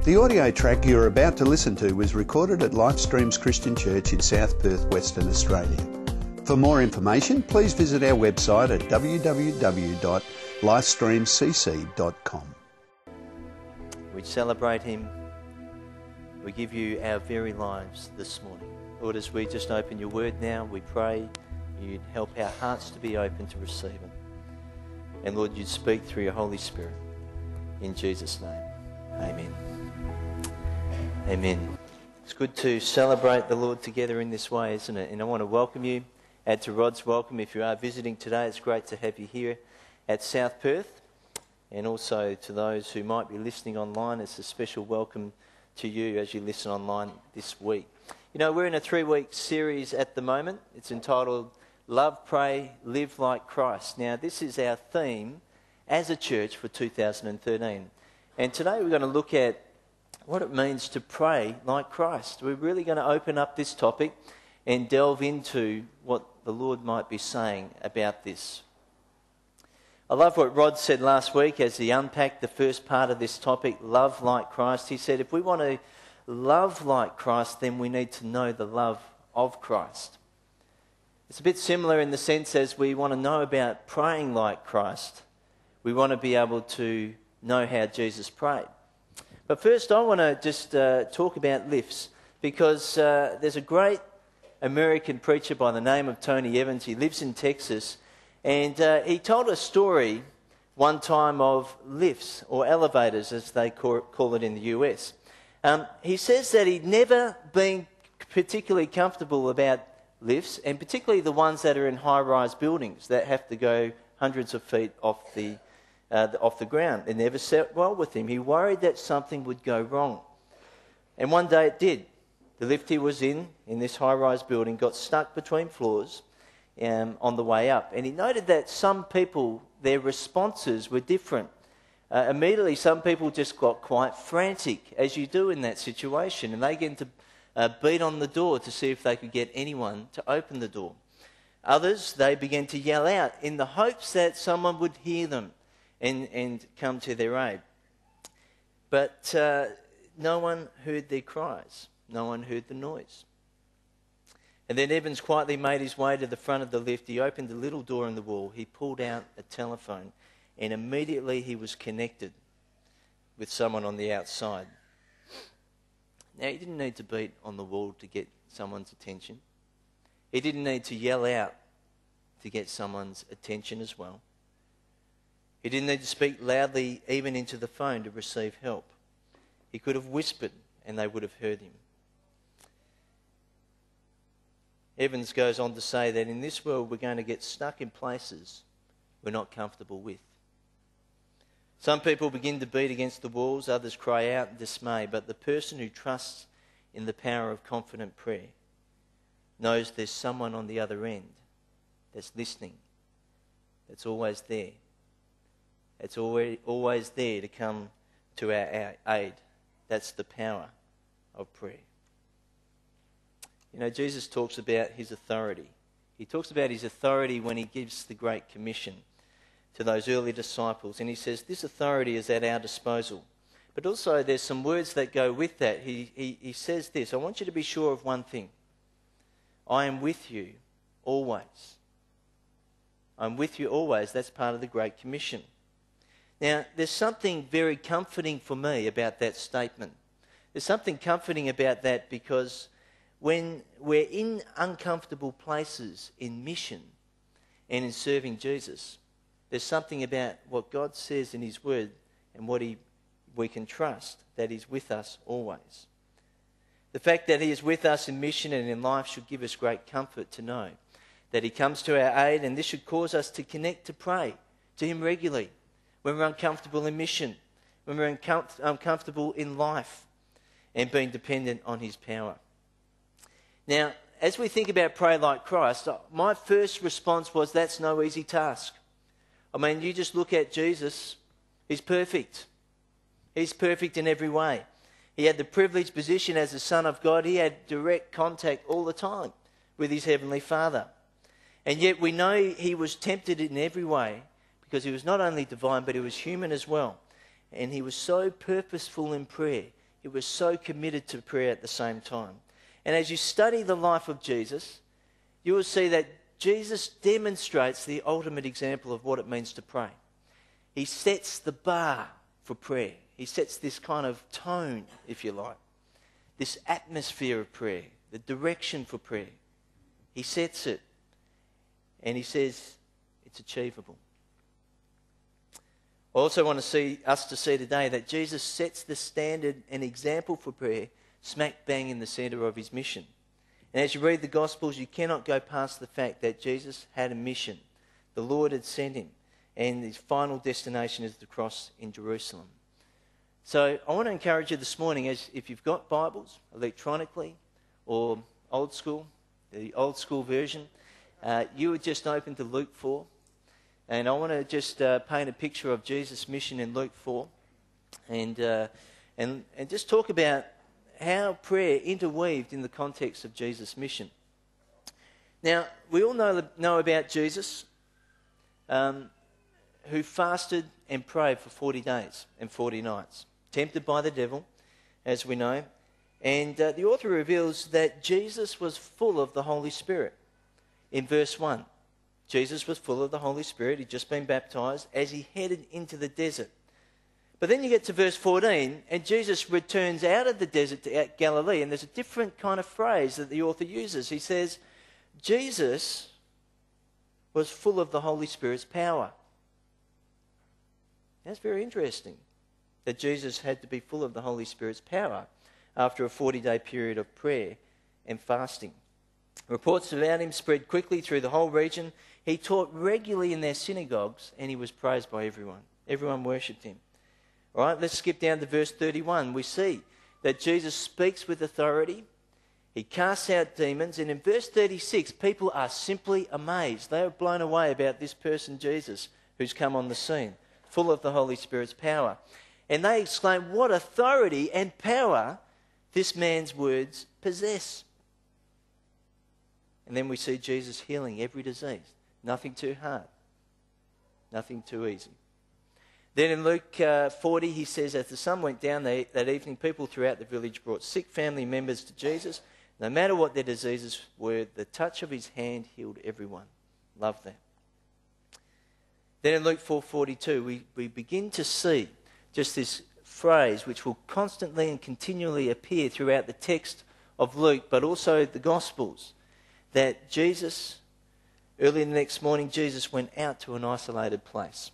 The audio track you're about to listen to was recorded at Lifestreams Christian Church in South Perth, Western Australia. For more information, please visit our website at www.lifestreamcc.com. We celebrate Him. We give you our very lives this morning. Lord, as we just open your word now, we pray you'd help our hearts to be open to receive it. And Lord, you'd speak through your Holy Spirit. In Jesus' name, amen. Amen. It's good to celebrate the Lord together in this way, isn't it? And I want to welcome you. Add to Rod's welcome if you are visiting today. It's great to have you here at South Perth. And also to those who might be listening online, it's a special welcome to you as you listen online this week. You know, we're in a 3-week series at the moment. It's entitled Love, Pray, Live Like Christ. Now, this is our theme as a church for 2013. And today we're going to look at what it means to pray like Christ. We're really going to open up this topic and delve into what the Lord might be saying about this. I love what Rod said last week as he unpacked the first part of this topic, love like Christ. He said if we want to love like Christ, then we need to know the love of Christ. It's a bit similar in the sense as we want to know about praying like Christ. We want to be able to know how Jesus prayed. But first I want to just talk about lifts, because there's a great American preacher by the name of Tony Evans. He lives in Texas, and he told a story one time of lifts, or elevators as they call it in the US. He says that he'd never been particularly comfortable about lifts, and particularly the ones that are in high-rise buildings that have to go hundreds of feet off the ground. It never sat well with him. He worried that something would go wrong. And one day it did. The lift he was in this high-rise building, got stuck between floors on the way up. And he noted that some people, their responses were different. Immediately, some people just got quite frantic, as you do in that situation, and they began to beat on the door to see if they could get anyone to open the door. Others, they began to yell out in the hopes that someone would hear them and come to their aid. But no one heard their cries. No one heard the noise. And then Evans quietly made his way to the front of the lift. He opened a little door in the wall. He pulled out a telephone, and immediately he was connected with someone on the outside. Now, he didn't need to beat on the wall to get someone's attention. He didn't need to yell out to get someone's attention as well. He didn't need to speak loudly even into the phone to receive help. He could have whispered and they would have heard him. Evans goes on to say that in this world we're going to get stuck in places we're not comfortable with. Some people begin to beat against the walls, others cry out in dismay, but the person who trusts in the power of confident prayer knows there's someone on the other end that's listening, that's always there. It's always there to come to our aid. That's the power of prayer. You know, Jesus talks about his authority. He talks about his authority when he gives the Great Commission to those early disciples. And he says this authority is at our disposal. But also there's some words that go with that. He says this, I want you to be sure of one thing. I am with you always. I'm with you always. That's part of the Great Commission. Now, there's something very comforting for me about that statement. There's something comforting about that because when we're in uncomfortable places in mission and in serving Jesus, there's something about what God says in his word and what we can trust that he's with us always. The fact that he is with us in mission and in life should give us great comfort to know that he comes to our aid, and this should cause us to connect to pray to him regularly when we're uncomfortable in mission, when we're uncomfortable in life and being dependent on his power. Now, as we think about pray like Christ, my first response was that's no easy task. I mean, you just look at Jesus, he's perfect. He's perfect in every way. He had the privileged position as the Son of God. He had direct contact all the time with his Heavenly Father. And yet we know he was tempted in every way because he was not only divine, but he was human as well. And he was so purposeful in prayer. he was so committed to prayer at the same time. And as you study the life of Jesus, you will see that Jesus demonstrates the ultimate example of what it means to pray. He sets the bar for prayer. He sets this kind of tone, if you like, this atmosphere of prayer, the direction for prayer. He sets it, and he says it's achievable. I also want us to see today that Jesus sets the standard and example for prayer smack bang in the centre of his mission. And as you read the Gospels, you cannot go past the fact that Jesus had a mission. The Lord had sent him, and his final destination is the cross in Jerusalem. So I want to encourage you this morning, as if you've got Bibles electronically or old school, the old school version, you would just open to Luke 4. And I want to just paint a picture of Jesus' mission in Luke 4 and just talk about how prayer interweaved in the context of Jesus' mission. Now, we all know about Jesus, who fasted and prayed for 40 days and 40 nights, tempted by the devil, as we know. And the author reveals that Jesus was full of the Holy Spirit. In verse 1, Jesus was full of the Holy Spirit. He'd just been baptized as he headed into the desert. But then you get to verse 14, and Jesus returns out of the desert to Galilee, and there's a different kind of phrase that the author uses. He says, Jesus was full of the Holy Spirit's power. That's very interesting, that Jesus had to be full of the Holy Spirit's power after a 40-day period of prayer and fasting. Reports about him spread quickly through the whole region. He taught regularly in their synagogues, and he was praised by everyone. Everyone worshipped him. All right, let's skip down to verse 31. We see that Jesus speaks with authority. He casts out demons. And in verse 36, people are simply amazed. They are blown away about this person, Jesus, who's come on the scene, full of the Holy Spirit's power. And they exclaim, what authority and power this man's words possess. And then we see Jesus healing every disease. Nothing too hard. Nothing too easy. Then in Luke 40, he says, as the sun went down that evening, people throughout the village brought sick family members to Jesus. No matter what their diseases were, the touch of his hand healed everyone. Love that. Then in Luke 4:42, we begin to see just this phrase which will constantly and continually appear throughout the text of Luke, but also the Gospels, that Jesus, early the next morning, Jesus went out to an isolated place.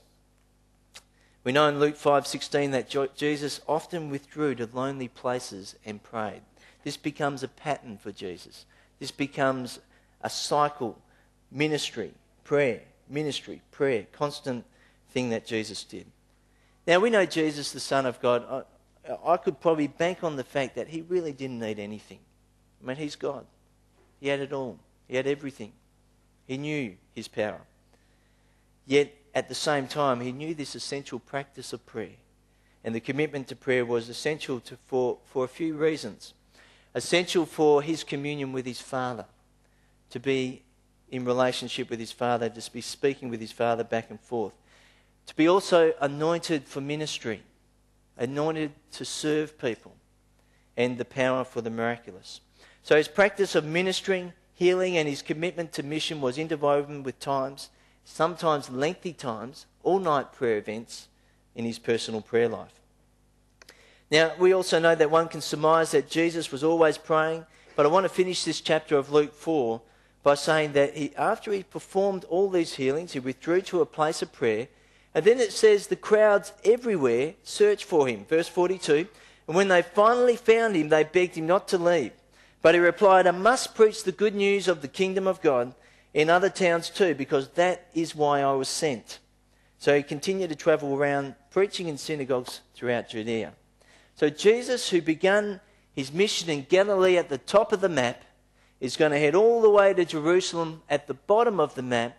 We know in Luke 5:16 that Jesus often withdrew to lonely places and prayed. This becomes a pattern for Jesus. This becomes a cycle, ministry, prayer, constant thing that Jesus did. Now we know Jesus, the Son of God. I could probably bank on the fact that he really didn't need anything. I mean, he's God. He had it all. He had everything. He knew his power. Yet, at the same time, he knew this essential practice of prayer. And the commitment to prayer was essential for a few reasons. Essential for his communion with his Father. To be in relationship with his Father, to be speaking with his Father back and forth. To be also anointed for ministry. Anointed to serve people. And the power for the miraculous. So his practice of ministering, healing, and his commitment to mission was interwoven with times, sometimes lengthy times, all-night prayer events in his personal prayer life. Now, we also know that one can surmise that Jesus was always praying, but I want to finish this chapter of Luke 4 by saying that after he performed all these healings, he withdrew to a place of prayer, and then it says the crowds everywhere searched for him. Verse 42, and when they finally found him, they begged him not to leave. But he replied, I must preach the good news of the kingdom of God in other towns too, because that is why I was sent. So he continued to travel around preaching in synagogues throughout Judea. So Jesus, who began his mission in Galilee at the top of the map, is going to head all the way to Jerusalem at the bottom of the map,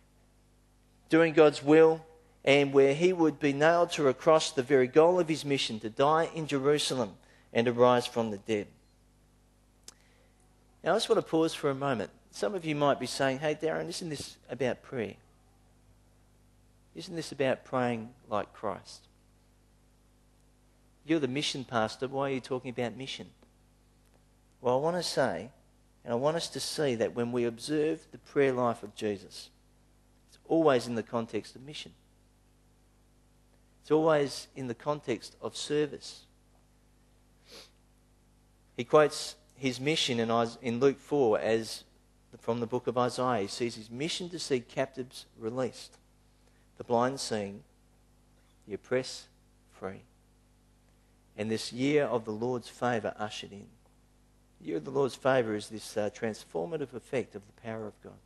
doing God's will, and where he would be nailed to a cross, the very goal of his mission, to die in Jerusalem and to rise from the dead. Now I just want to pause for a moment. Some of you might be saying, hey Darren, isn't this about prayer? Isn't this about praying like Christ? You're the mission pastor. Why are you talking about mission? Well, I want to say, and I want us to see that when we observe the prayer life of Jesus, it's always in the context of mission. It's always in the context of service. He quotes his mission in Luke 4 as from the book of Isaiah. He sees his mission to see captives released, the blind seeing, the oppressed free, and this year of the Lord's favour ushered in. The year of the Lord's favour is this transformative effect of the power of God.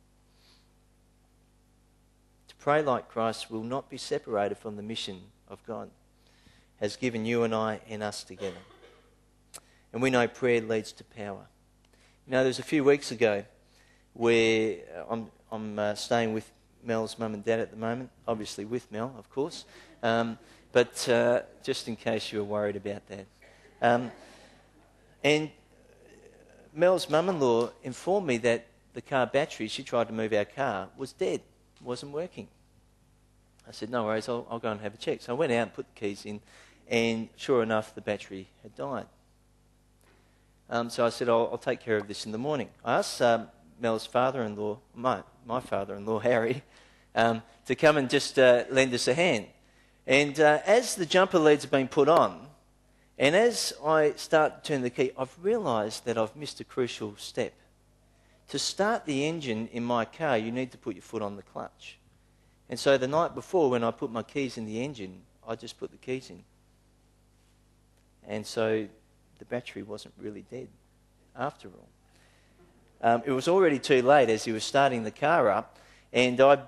To pray like Christ will not be separated from the mission of God, has given you and I and us together. And we know prayer leads to power. You know, there was a few weeks ago where I'm staying with Mel's mum and dad at the moment, obviously with Mel, of course, but just in case you were worried about that. And Mel's mum-in-law informed me that the car battery, she tried to move our car, was dead, wasn't working. I said, no worries, I'll go and have a check. So I went out and put the keys in, and sure enough, the battery had died. So I said, I'll take care of this in the morning. I asked Mel's father-in-law, my father-in-law, Harry, to come and just lend us a hand. And as the jumper leads have been put on, and as I start to turn the key, I've realised that I've missed a crucial step. To start the engine in my car, you need to put your foot on the clutch. And so the night before, when I put my keys in the engine, I just put the keys in. And so the battery wasn't really dead after all. It was already too late as he was starting the car up, and I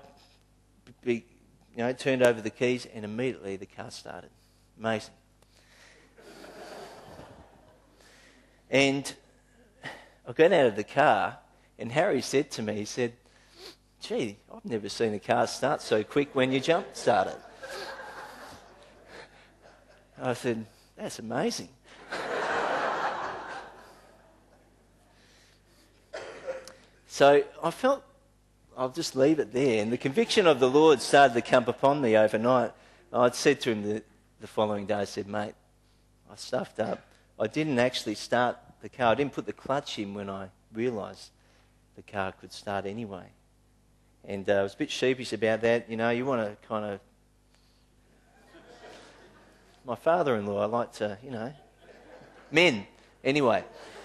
turned over the keys, and immediately the car started. Amazing. And I got out of the car, and Harry said to me, he said, gee, I've never seen a car start so quick when you jump start it. I said, that's amazing. So I felt, I'll just leave it there. And the conviction of the Lord started to come upon me overnight. I'd said to him the following day, I said, mate, I stuffed up. I didn't actually start the car. I didn't put the clutch in when I realised the car could start anyway. And I was a bit sheepish about that. You know, you want to kind of... My father-in-law, I like to, men. Anyway.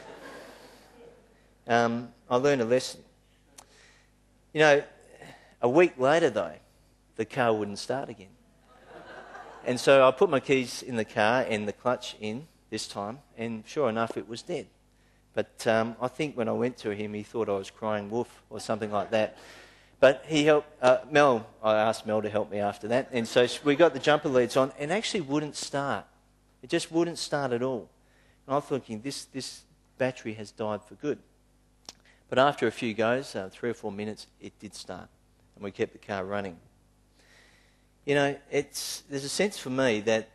I learned a lesson. You know, a week later, though, the car wouldn't start again. And so I put my keys in the car and the clutch in this time, and sure enough, it was dead. But I think when I went to him, he thought I was crying wolf or something like that. But he helped, Mel, I asked Mel to help me after that, and so we got the jumper leads on, and actually wouldn't start. It just wouldn't start at all. And I'm thinking, this battery has died for good. But after a few goes, 3 or 4 minutes, it did start, and we kept the car running. You know, there's a sense for me that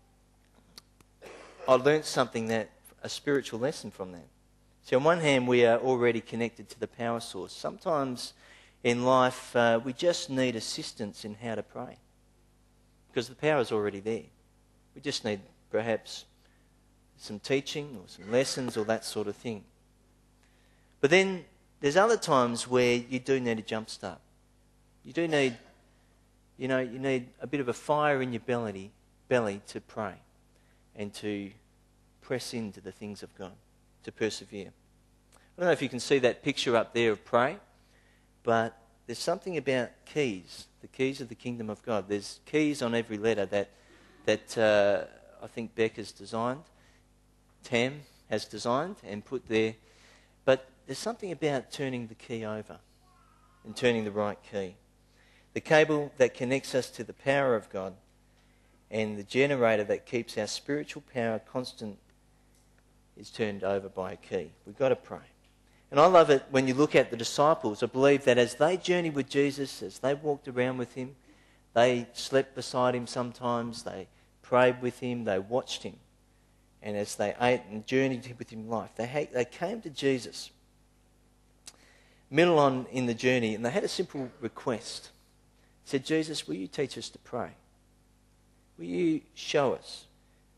I learnt something, a spiritual lesson from that. So on one hand, we are already connected to the power source. Sometimes in life, we just need assistance in how to pray, because the power is already there. We just need perhaps some teaching or some lessons or that sort of thing. But then there's other times where you do need a jump start. You do need, you need a bit of a fire in your belly to pray and to press into the things of God, to persevere. I don't know if you can see that picture up there of pray, but there's something about keys, the keys of the kingdom of God. There's keys on every letter that I think Beck has designed, Tam has designed and put there. But there's something about turning the key over and turning the right key. The cable that connects us to the power of God and the generator that keeps our spiritual power constant is turned over by a key. We've got to pray. And I love it when you look at the disciples. I believe that as they journeyed with Jesus, as they walked around with him, they slept beside him sometimes, they prayed with him, they watched him. And as they ate and journeyed with him in life, they came to Jesus middle on in the journey, and they had a simple request. They said, Jesus, will you teach us to pray? Will you show us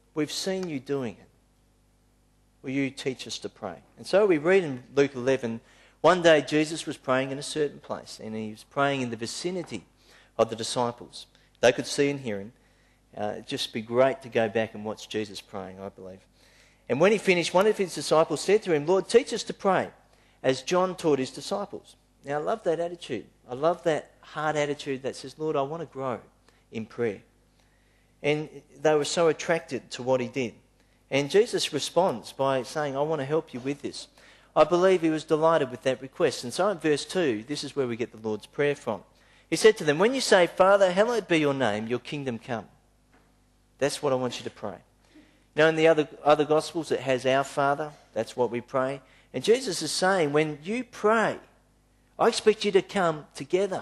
we've seen you doing it. Will you teach us to pray? And so we read in Luke 11, one day Jesus was praying in a certain place, and he was praying in the vicinity of the disciples. They could see and hear him. It'd just be great to go back and watch Jesus praying, I believe. And when he finished, one of his disciples said to him, Lord, teach us to pray, as John taught his disciples. Now, I love that attitude. I love that heart attitude that says, Lord, I want to grow in prayer. And they were so attracted to what he did. And Jesus responds by saying, I want to help you with this. I believe he was delighted with that request. And so in verse 2, this is where we get the Lord's Prayer from. He said to them, when you say, Father, hallowed be your name, your kingdom come. That's what I want you to pray. You know, in the other Gospels, it has our Father. That's what we pray. And Jesus is saying, when you pray, I expect you to come together.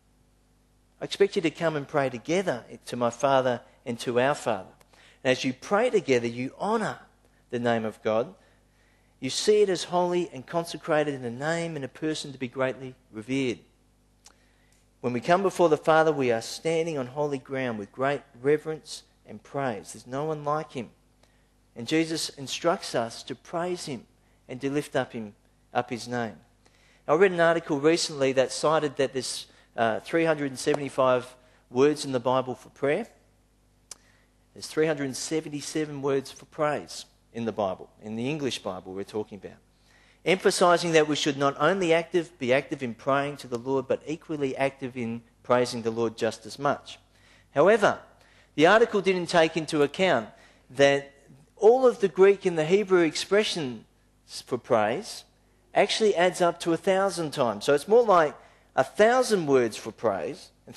I expect you to come and pray together to my Father and to our Father. And as you pray together, you honour the name of God. You see it as holy and consecrated in a name and a person to be greatly revered. When we come before the Father, we are standing on holy ground with great reverence and praise. There's no one like him. And Jesus instructs us to praise him and to lift up his name. I read an article recently that cited that there's 375 words in the Bible for prayer. There's 377 words for praise in the Bible, in the English Bible we're talking about. Emphasising that we should not only be active in praying to the Lord, but equally active in praising the Lord just as much. However, the article didn't take into account that all of the Greek and the Hebrew expressions for praise actually adds up to 1,000 times. So it's more like 1,000 words for praise and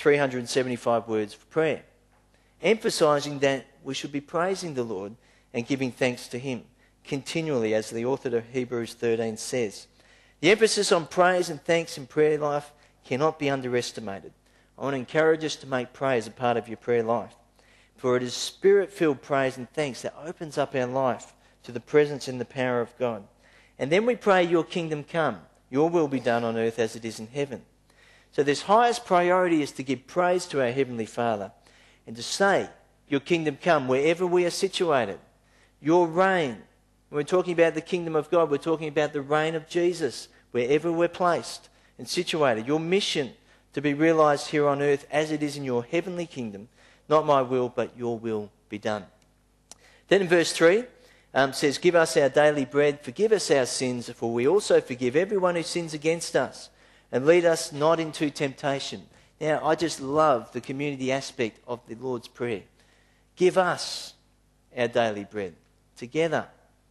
375 words for prayer. Emphasising that we should be praising the Lord and giving thanks to him continually, as the author of Hebrews 13 says. The emphasis on praise and thanks in prayer life cannot be underestimated. I want to encourage us to make praise a part of your prayer life. For it is spirit-filled praise and thanks that opens up our life to the presence and the power of God. And then we pray, your kingdom come, your will be done on earth as it is in heaven. So this highest priority is to give praise to our Heavenly Father and to say, your kingdom come wherever we are situated. Your reign. When we're talking about the kingdom of God, we're talking about the reign of Jesus wherever we're placed and situated. Your mission to be realised here on earth as it is in your heavenly kingdom. Not my will, but your will be done. Then in verse 3, says, give us our daily bread, forgive us our sins, for we also forgive everyone who sins against us, and lead us not into temptation. Now, I just love the community aspect of the Lord's Prayer. Give us our daily bread together.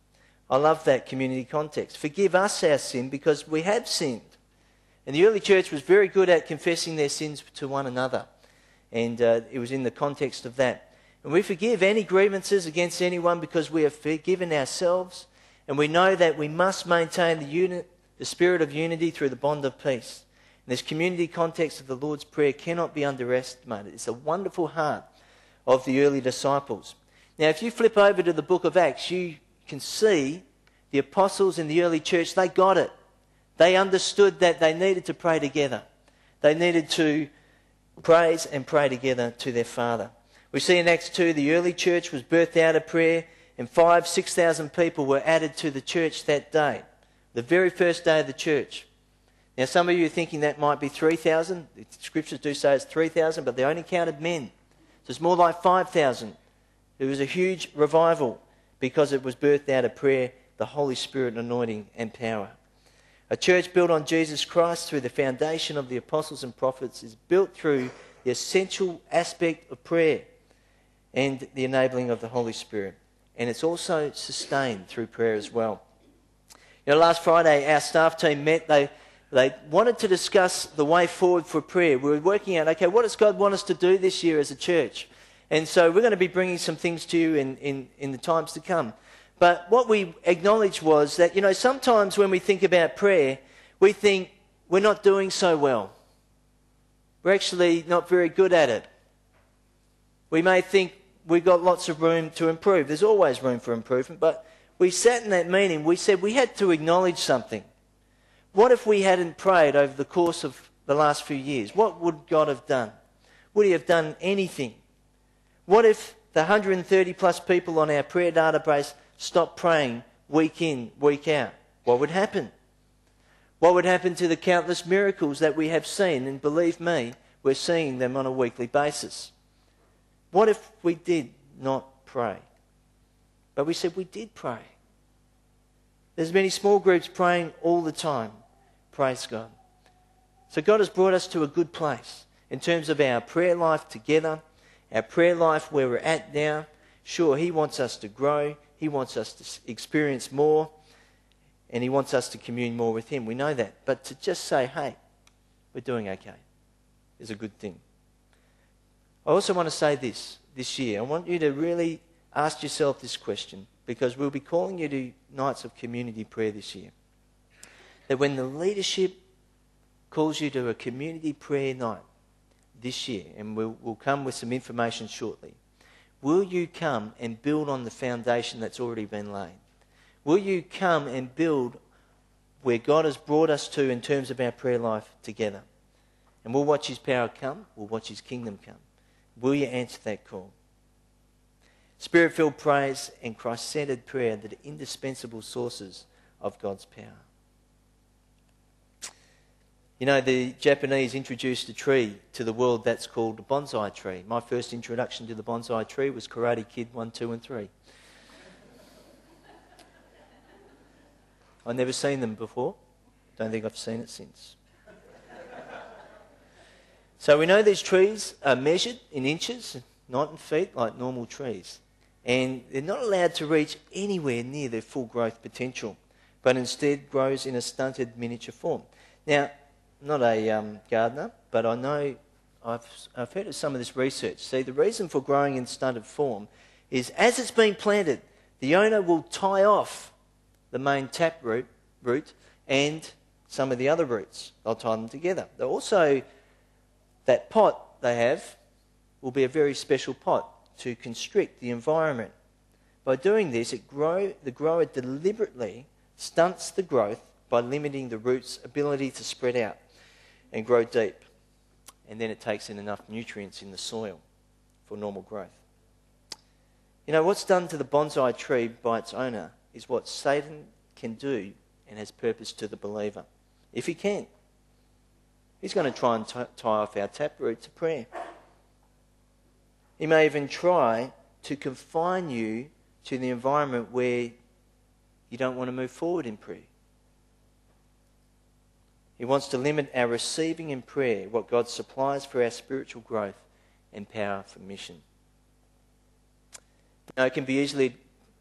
I love that community context. Forgive us our sin because we have sinned. And the early church was very good at confessing their sins to one another. And it was in the context of that. And we forgive any grievances against anyone because we have forgiven ourselves. And we know that we must maintain the spirit of unity through the bond of peace. And this community context of the Lord's Prayer cannot be underestimated. It's a wonderful heart of the early disciples. Now, if you flip over to the book of Acts, you can see the apostles in the early church, they got it. They understood that they needed to pray together. They needed to praise and pray together to their Father. We see in Acts 2, the early church was birthed out of prayer, and 5,000-6,000 people were added to the church that day, the very first day of the church. Now, some of you are thinking that might be 3,000. The scriptures do say it's 3,000, but they only counted men. So it's more like 5,000. It was a huge revival because it was birthed out of prayer, the Holy Spirit anointing and power. A church built on Jesus Christ through the foundation of the apostles and prophets is built through the essential aspect of prayer and the enabling of the Holy Spirit. And it's also sustained through prayer as well. You know, last Friday our staff team met. They wanted to discuss the way forward for prayer. We were working out, okay, what does God want us to do this year as a church? And so we're going to be bringing some things to you in the times to come. But what we acknowledged was that, you know, sometimes when we think about prayer, we think we're not doing so well. We're actually not very good at it. We may think we've got lots of room to improve. There's always room for improvement. But we sat in that meeting, we said we had to acknowledge something. What if we hadn't prayed over the course of the last few years? What would God have done? Would he have done anything? What if the 130 plus people on our prayer database stopped praying week in, week out? What would happen? What would happen to the countless miracles that we have seen? And believe me, we're seeing them on a weekly basis. What if we did not pray? But we said we did pray. There's many small groups praying all the time. Praise God. So God has brought us to a good place in terms of our prayer life together, our prayer life where we're at now. Sure, He wants us to grow. He wants us to experience more. And He wants us to commune more with Him. We know that. But to just say, hey, we're doing okay, is a good thing. I also want to say this year. I want you to really ask yourself this question, because we'll be calling you to nights of community prayer this year. That when the leadership calls you to a community prayer night this year, and we'll come with some information shortly, will you come and build on the foundation that's already been laid? Will you come and build where God has brought us to in terms of our prayer life together? And we'll watch His power come. We'll watch His kingdom come. Will you answer that call? Spirit-filled praise and Christ-centered prayer are the indispensable sources of God's power. You know, the Japanese introduced a tree to the world that's called the bonsai tree. My first introduction to the bonsai tree was Karate Kid 1, 2 and 3. I've never seen them before. Don't think I've seen it since. So we know these trees are measured in inches, not in feet, like normal trees. And they're not allowed to reach anywhere near their full growth potential, but instead grows in a stunted miniature form. Now, I'm not a gardener, but I know I've heard of some of this research. See, the reason for growing in stunted form is as it's being planted, the owner will tie off the main tap root and some of the other roots. They'll tie them together. They'll also, that pot they have will be a very special pot to constrict the environment. By doing this, the grower deliberately stunts the growth by limiting the root's ability to spread out and grow deep. And then it takes in enough nutrients in the soil for normal growth. You know, what's done to the bonsai tree by its owner is what Satan can do and has purpose to the believer. If he can. He's going to try and tie off our taproot to prayer. He may even try to confine you to the environment where you don't want to move forward in prayer. He wants to limit our receiving in prayer what God supplies for our spiritual growth and power for mission. Now, it can be easily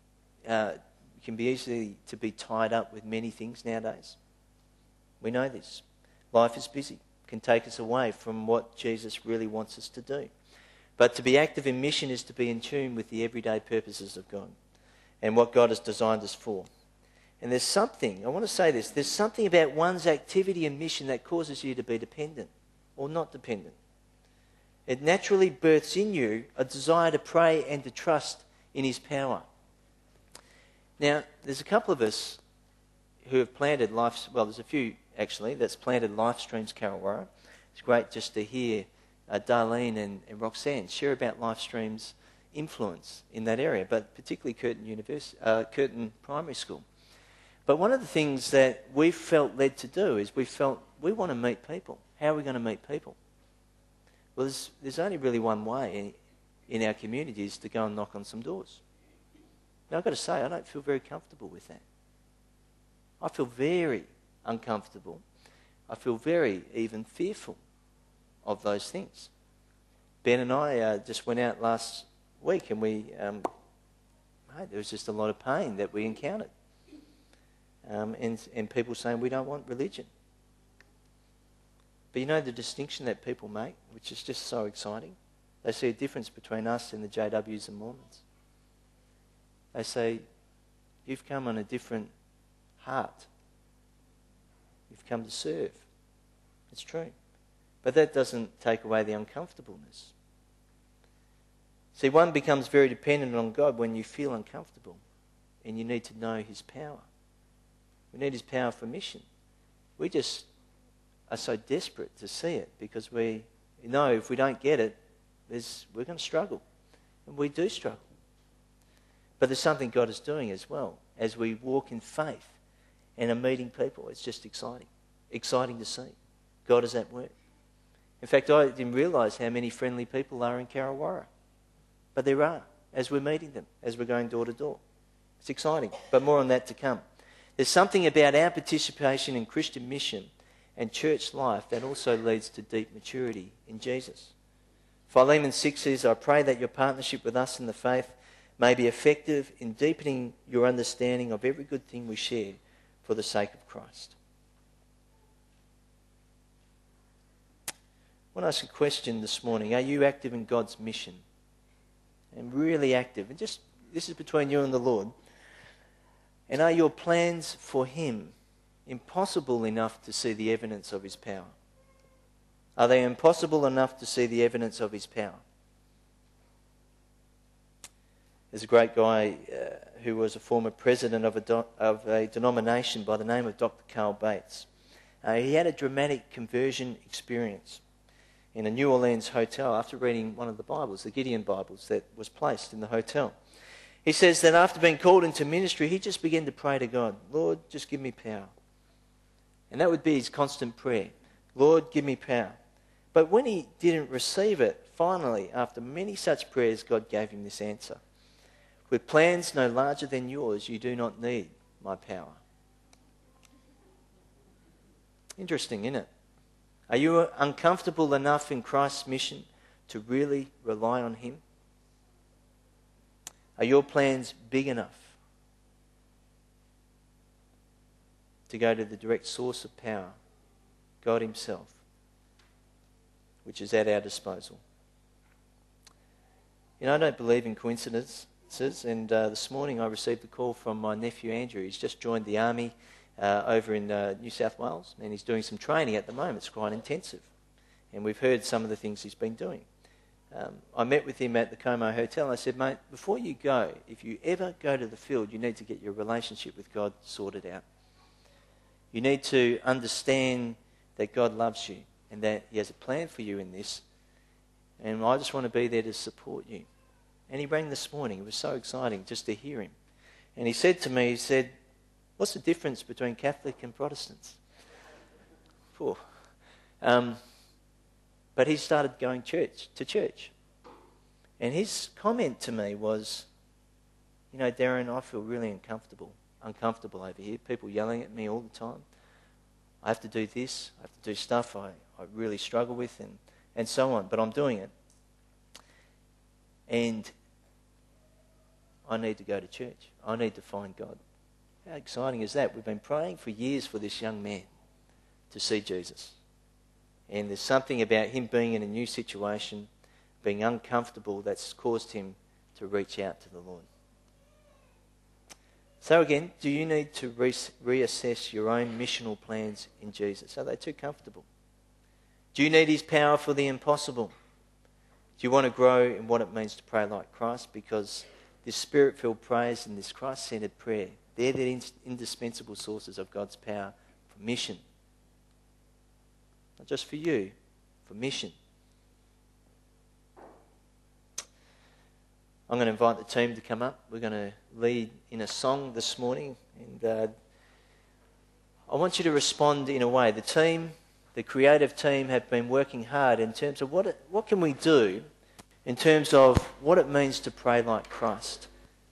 to be tied up with many things nowadays. We know this. Life is busy. It can take us away from what Jesus really wants us to do. But to be active in mission is to be in tune with the everyday purposes of God and what God has designed us for. And there's something about one's activity and mission that causes you to be dependent or not dependent. It naturally births in you a desire to pray and to trust in His power. Now, there's a couple of us who have planted there's a few actually that's planted Life Streams Carrawara. It's great just to hear Darlene and Roxanne share about Life Streams' influence in that area, but particularly Curtin Primary School. But one of the things that we felt led to do is we want to meet people. How are we going to meet people? Well, there's only really one way in our community is to go and knock on some doors. Now, I've got to say, I don't feel very comfortable with that. I feel very uncomfortable. I feel very even fearful of those things. Ben and I just went out last week and there was just a lot of pain that we encountered. And people saying we don't want religion. But you know the distinction that people make, which is just so exciting? They see a difference between us and the JWs and Mormons. They say, you've come on a different heart. You've come to serve. It's true. But that doesn't take away the uncomfortableness. See, one becomes very dependent on God when you feel uncomfortable and you need to know His power. We need His power for mission. We just are so desperate to see it because we know if we don't get it, we're going to struggle. And we do struggle. But there's something God is doing as well as we walk in faith and are meeting people. It's just exciting. Exciting to see. God is at work. In fact, I didn't realise how many friendly people are in Carrawarra. But there are, as we're meeting them, as we're going door to door. It's exciting, but more on that to come. There's something about our participation in Christian mission and church life that also leads to deep maturity in Jesus. Philemon 6 says, I pray that your partnership with us in the faith may be effective in deepening your understanding of every good thing we share for the sake of Christ. I want to ask a question this morning. Are you active in God's mission? And really active. And just, this is between you and the Lord. And are your plans for Him impossible enough to see the evidence of His power? Are they impossible enough to see the evidence of His power? There's a great guy who was a former president of a denomination by the name of Dr. Carl Bates. He had a dramatic conversion experience in a New Orleans hotel after reading one of the Bibles, the Gideon Bibles, that was placed in the hotel. He says that after being called into ministry, he just began to pray to God, Lord, just give me power. And that would be his constant prayer. Lord, give me power. But when he didn't receive it, finally, after many such prayers, God gave him this answer. With plans no larger than yours, you do not need my power. Interesting, isn't it? Are you uncomfortable enough in Christ's mission to really rely on Him? Are your plans big enough to go to the direct source of power, God Himself, which is at our disposal? You know, I don't believe in coincidences, and this morning I received a call from my nephew Andrew. He's just joined the army over in New South Wales, and he's doing some training at the moment. It's quite intensive, and we've heard some of the things he's been doing. I met with him at the Como Hotel, and I said, mate, before you go, if you ever go to the field, you need to get your relationship with God sorted out. You need to understand that God loves you and that He has a plan for you in this, and I just want to be there to support you. And he rang this morning. It was so exciting just to hear him. And he said to me, he said, what's the difference between Catholic and Protestants? But he started going to church. And his comment to me was, you know, Darren, I feel really uncomfortable over here. People yelling at me all the time. I have to do this. I have to do stuff I really struggle with and so on. But I'm doing it. And I need to go to church. I need to find God. How exciting is that? We've been praying for years for this young man to see Jesus. And there's something about him being in a new situation, being uncomfortable, that's caused him to reach out to the Lord. So again, do you need to reassess your own missional plans in Jesus? Are they too comfortable? Do you need His power for the impossible? Do you want to grow in what it means to pray like Christ? Because this Spirit-filled praise and this Christ-centered prayer, they're the indispensable sources of God's power for mission. Not just for you, for mission. I'm going to invite the team to come up. We're going to lead in a song this morning. And I want you to respond in a way. The team, the creative team, have been working hard in terms of what can we do in terms of what it means to pray like Christ.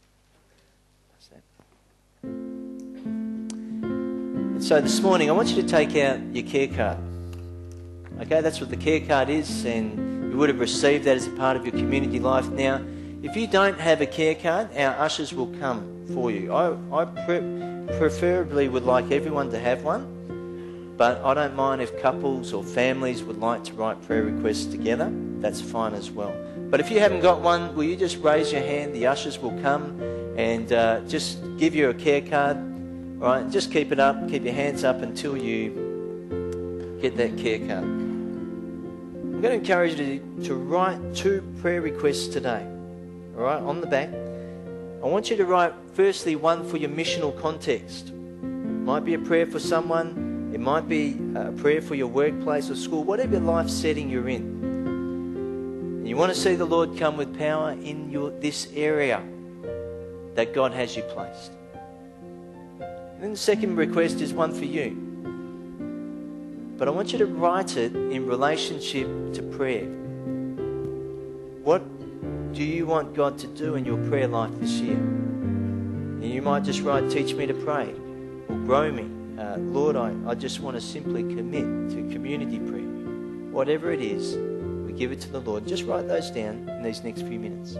And so this morning, I want you to take out your care card. Okay, that's what the care card is, and you would have received that as a part of your community life. Now, if you don't have a care card, our ushers will come for you. I preferably would like everyone to have one, but I don't mind if couples or families would like to write prayer requests together. That's fine as well. But if you haven't got one, will you just raise your hand? The ushers will come and just give you a care card. All right, and just keep it up, keep your hands up until you get that care card. I'm going to encourage you to write 2 prayer requests today. All right, on the back. I want you to write, firstly, one for your missional context. It might be a prayer for someone. It might be a prayer for your workplace or school, whatever life setting you're in. You want to see the Lord come with power in this area that God has you placed. And then the second request is one for you. But I want you to write it in relationship to prayer. What do you want God to do in your prayer life this year? And you might just write, teach me to pray, or grow me. Lord, I just want to simply commit to community prayer. Whatever it is, we give it to the Lord. Just write those down in these next few minutes.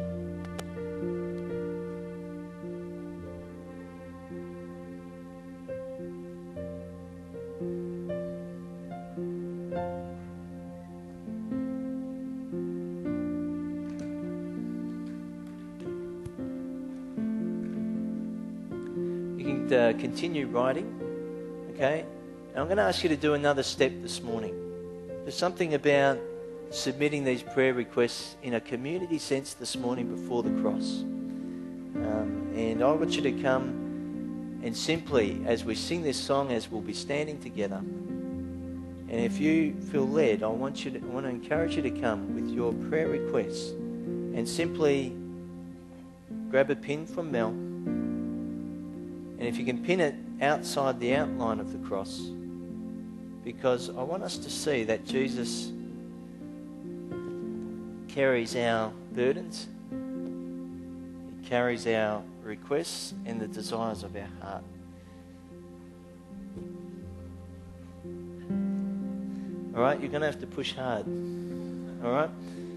Continue writing, okay? And I'm going to ask you to do another step this morning. There's something about submitting these prayer requests in a community sense this morning before the cross. And I want you to come and simply, as we sing this song, as we'll be standing together, and if you feel led, I want to encourage you to come with your prayer requests and simply grab a pin from Mel. And if you can pin it outside the outline of the cross, because I want us to see that Jesus carries our burdens, He carries our requests and the desires of our heart. All right, you're going to have to push hard. All right?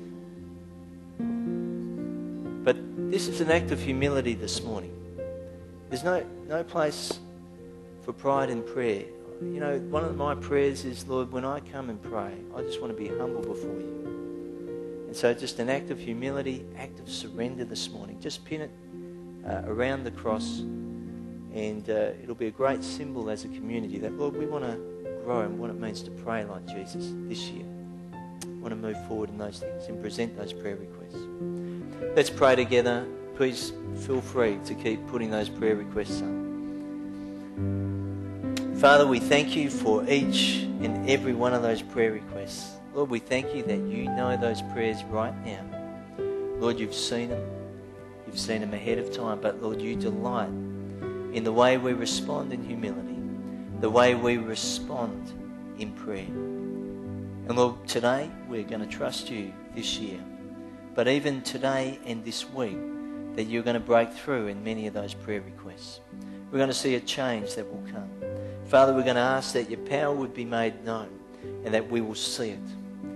But this is an act of humility this morning. There's no place for pride in prayer. You know, one of my prayers is, Lord, when I come and pray, I just want to be humble before you. And so just an act of humility, act of surrender this morning. Just pin it around the cross, and it'll be a great symbol as a community that, Lord, we want to grow in what it means to pray like Jesus this year. We want to move forward in those things and present those prayer requests. Let's pray together. Please feel free to keep putting those prayer requests up. Father, we thank you for each and every one of those prayer requests. Lord, we thank you that you know those prayers right now. Lord, you've seen them. You've seen them ahead of time. But Lord, you delight in the way we respond in humility, the way we respond in prayer. And Lord, today we're going to trust you this year. But even today and this week, that you're going to break through in many of those prayer requests. We're going to see a change that will come. Father, we're going to ask that your power would be made known and that we will see it.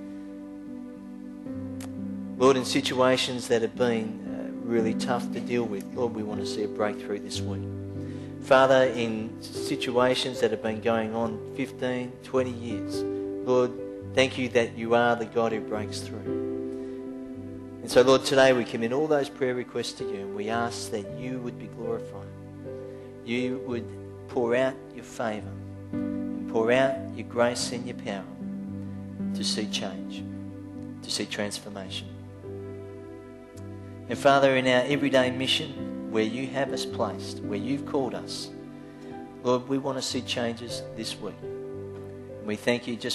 Lord, in situations that have been really tough to deal with, Lord, we want to see a breakthrough this week. Father, in situations that have been going on 15, 20 years, Lord, thank you that you are the God who breaks through. And so, Lord, today we commit all those prayer requests to you, and we ask that you would be glorified. You would pour out your favour and pour out your grace and your power to see change, to see transformation. And Father, in our everyday mission, where you have us placed, where you've called us, Lord, we want to see changes this week. And we thank you just